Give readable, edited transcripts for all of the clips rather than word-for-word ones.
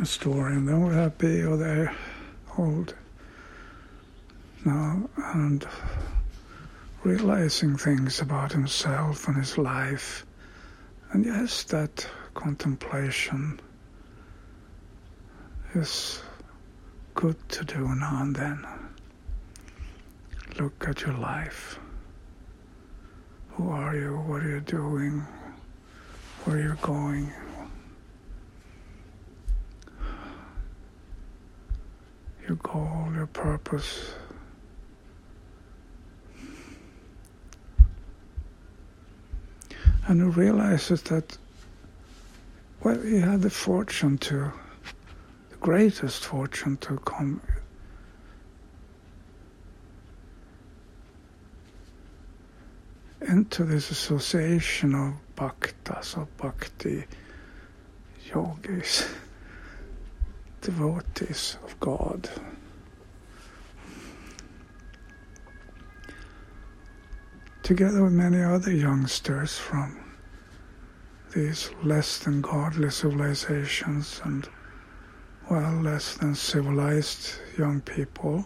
story, and then we have Bio there, old now, and realizing things about himself and his life. And yes, that contemplation is good to do now and then. Look at your life. Who are you? What are you doing? Where are you going? Your goal, your purpose. And he realizes that, well, he had the greatest fortune to come into this association of bhaktas, of bhakti yogis, devotees of God. Together with many other youngsters from these less than godly civilizations and, well, less than civilized young people,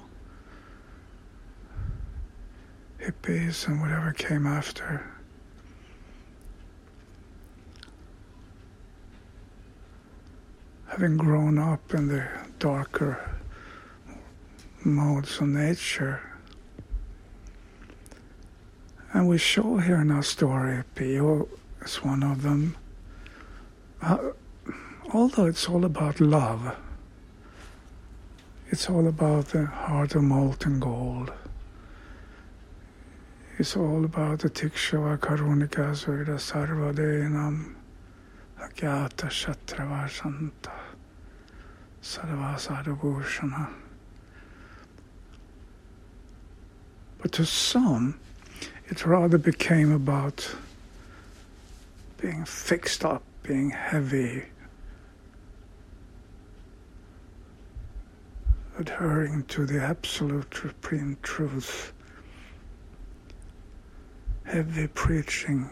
hippies and whatever came after. Having grown up in the darker modes of nature. And we show here in our story, Pio is one of them. Although it's all about love, it's all about the heart of molten gold. It's all about the Tikshava Karunika Surya Sarvadenam Agyata Shatravasanta Sarvasarabhushana. But to some, it rather became about being fixed up, being heavy, adhering to the absolute supreme truth, heavy preaching,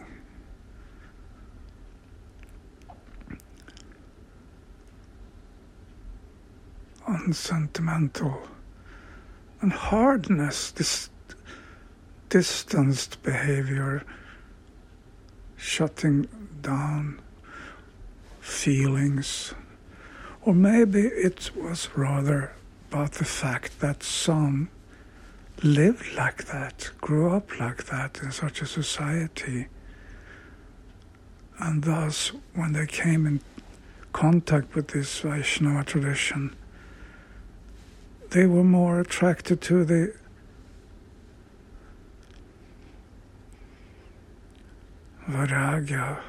unsentimental, and hardness, this distanced behavior, shutting down feelings. Or maybe it was rather about the fact that some lived like that, grew up like that in such a society, and thus when they came in contact with this Vaishnava tradition, they were more attracted to the Vairagya,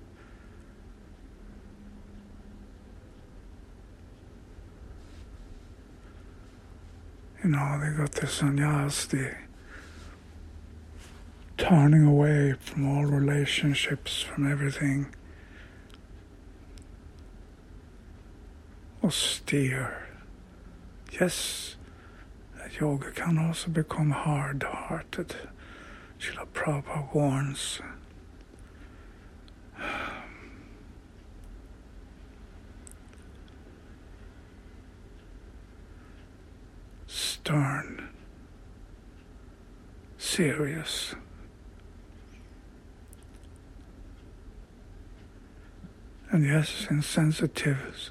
they got the sannyas, the turning away from all relationships, from everything, austere. Yes, that yoga can also become hard-hearted. Srila Prabhupada warns. Stern, serious, and yes, insensitive.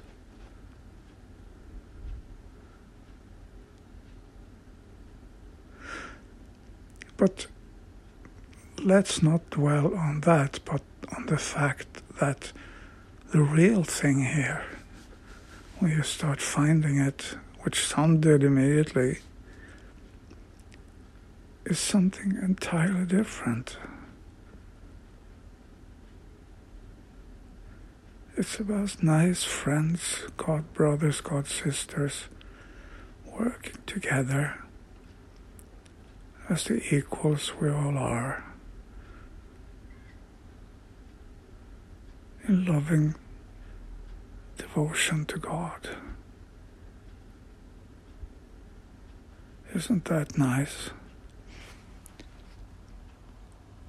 But let's not dwell on that, but on the fact that the real thing here, when you start finding it, which some did immediately, is something entirely different. It's about nice friends, God brothers, God sisters, working together as the equals we all are, in loving devotion to God. Isn't that nice?